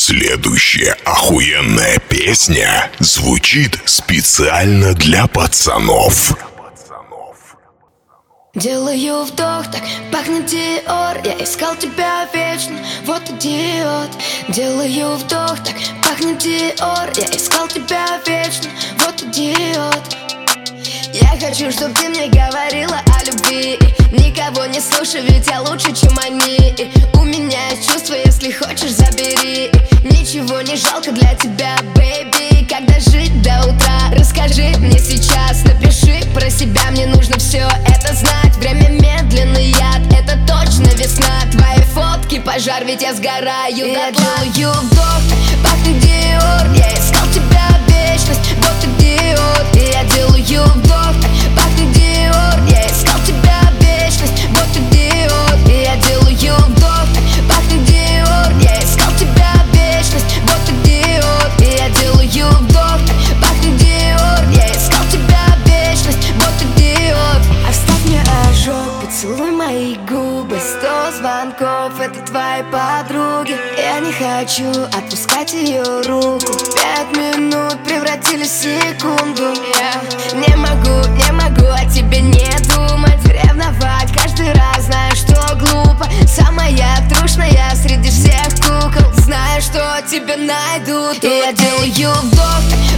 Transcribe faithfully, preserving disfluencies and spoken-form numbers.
Следующая охуенная песня звучит специально для пацанов. Делаю вдох, так пахнет Диор. Я искал тебя вечно, вот идиот. Делаю вдох, так пахнет Диор. Я искал тебя вечно, вот идиот. Я хочу, чтоб ты мне говорила о любви. Никого не слушай, ведь я лучше, чем они. У меня есть чувства, если хочешь, забери. Ничего не жалко для тебя, бэйби. Когда жить до утра, расскажи мне сейчас. Напиши про себя, мне нужно все это знать. Время медленный яд, это точно весна. Твои фотки пожар, ведь я сгораю. Я делаю вдох, пахнет Диор. Я искал тебя вечность, вот идиот. И я делаю вдох, пахнет Диор. Я искал тебя вечность, вот идиот. И я делаю вдох, пахнет Диор. Я искал тебя вечность, вот идиот. И я делаю вдох, пахнет Диор. Я искал тебя вечность, вот идиот. Оставь мне ожог, поцелуй мои губы. Сто звонков, это твои подруги. Я не хочу отпускать ее руку. Пять минут превратились в секунду. Я не могу, не могу о тебе не думать. Ревновать каждый раз, знаю, что глупо. Самая трушная среди всех кукол. Знаю, что тебя найдут. И я делаю вдох,